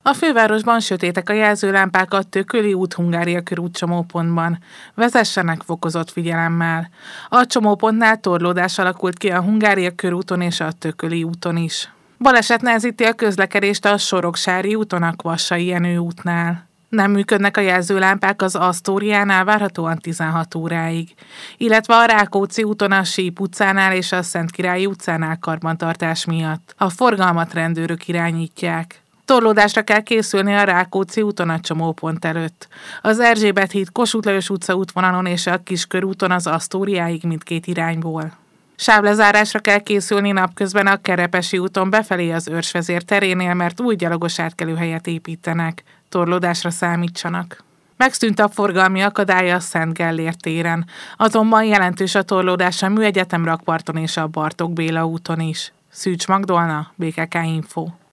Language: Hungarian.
A fővárosban sötétek a jelzőlámpák a Tököli út Hungária körút csomópontban. Vezessenek fokozott figyelemmel. A csomópontnál torlódás alakult ki a Hungária körúton és a Tököli úton is. Baleset nehezíti a közlekedést a Soroksári úton a Kvassai Jenő útnál. Nem működnek a jelzőlámpák az Asztóriánál várhatóan 16 óráig, illetve a Rákóczi úton a Síp utcánál és a Szentkirályi utcánál karbantartás miatt. A forgalmat rendőrök irányítják. Torlódásra kell készülni a Rákóczi úton a csomópont előtt. Az Erzsébet híd Kossuth Lajos utca útvonalon és a Kiskörúton az Asztóriáig mindkét irányból. Sávlezárásra kell készülni napközben a Kerepesi úton befelé az Őrsvezér terénél, mert új gyalogos átkelőhelyet építenek. Torlódásra számítsanak. Megszűnt a forgalmi akadálya a Szent Gellért téren, azonban jelentős a torlódás a Műegyetem rakparton és a Bartók Béla úton is. Szűcs Magdolna, BKK Info.